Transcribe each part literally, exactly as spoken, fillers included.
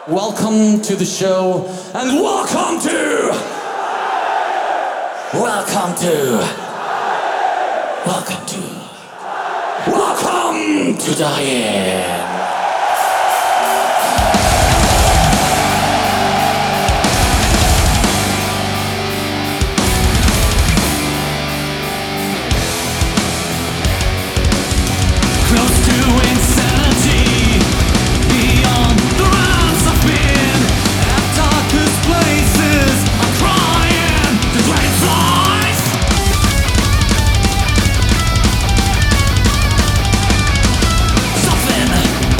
Welcome to the show, and welcome to, welcome to, welcome to, welcome to Diane. Close to insanity, beyond the rounds I've been, at darkest places, I'm crying the great flies. Something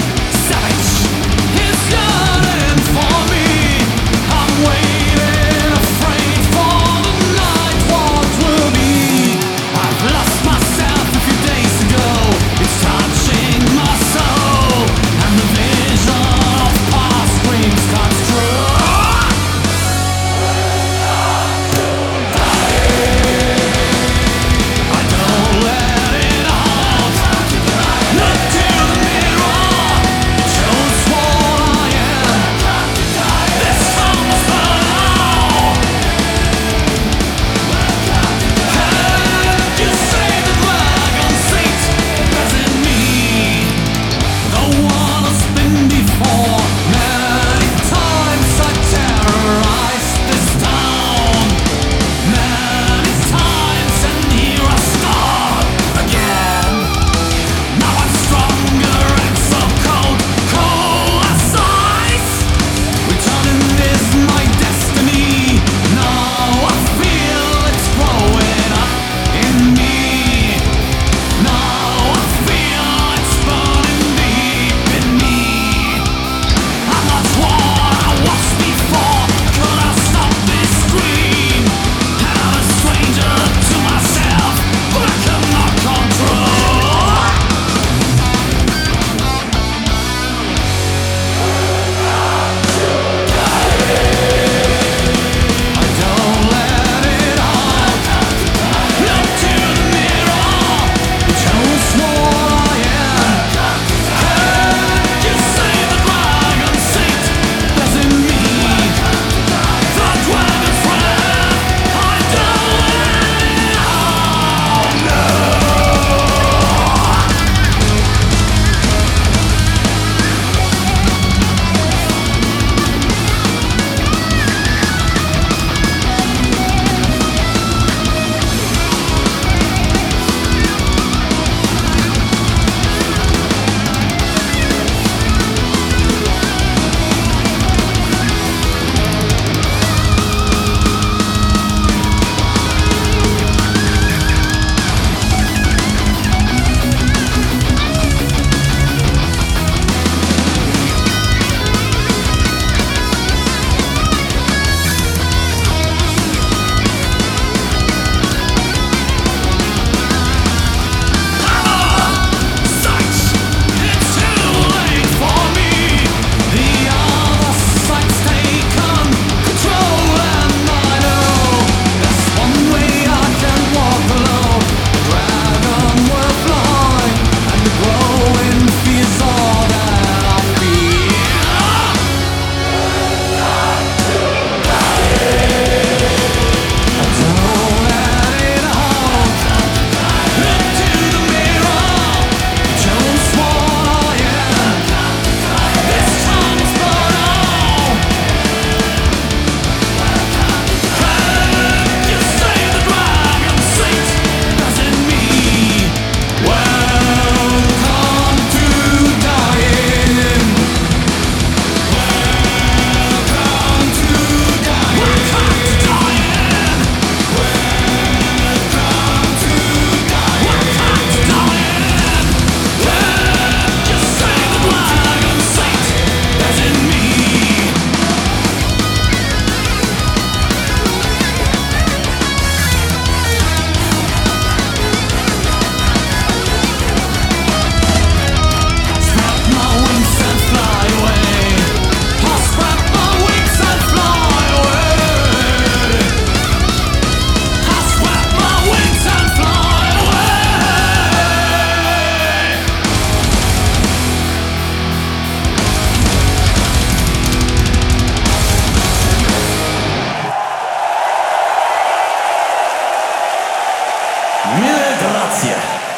Mille grazie.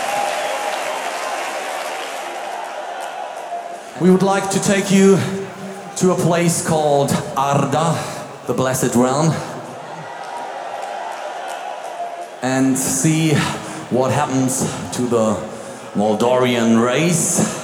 We would like to take you to a place called Arda, the Blessed Realm, and see what happens to the Moldorian race.